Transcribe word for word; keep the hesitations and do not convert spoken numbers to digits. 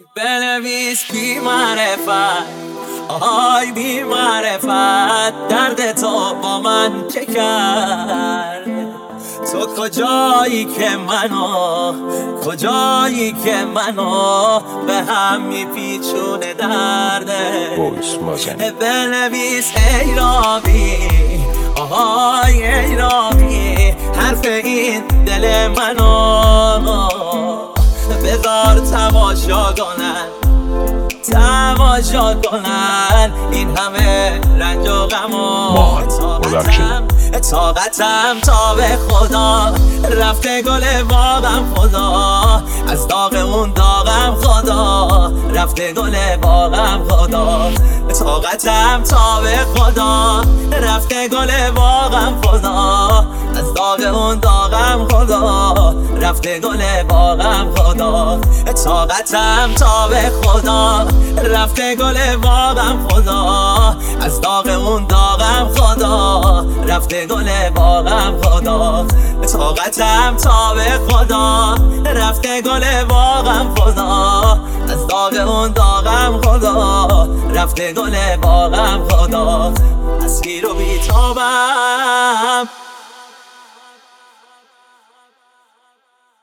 بنویس بی معرفت، آهای بی معرفت، درد تو با من چه کرد؟ تو کجایی که منو، کجایی که منو به هم میپیچونه درده؟ بنویس ای رابی، آهای ای رابی، حرف این دل منو بذار تماشا کنن، تماشا کنن این همه رنج و غم و طاقتم، طاقتم تا به خدا رفته گل باغم خدا، از داغ اون داغم خدا رفته گل باغم خدا، طاقتم تا به خدا رفته گل باغم خدا، از داغ اون داغم خدا رفته گل باغم خدا، طاقتم تا به خدا رفته گل باغم خدا، از داغ اون داغم خدا رفته گل باغم خدا، طاقتم تا به خدا رفته گل باغم خدا، از داغ اون داغم خدا رفته گل باغم خدا، اسیر و بیتابم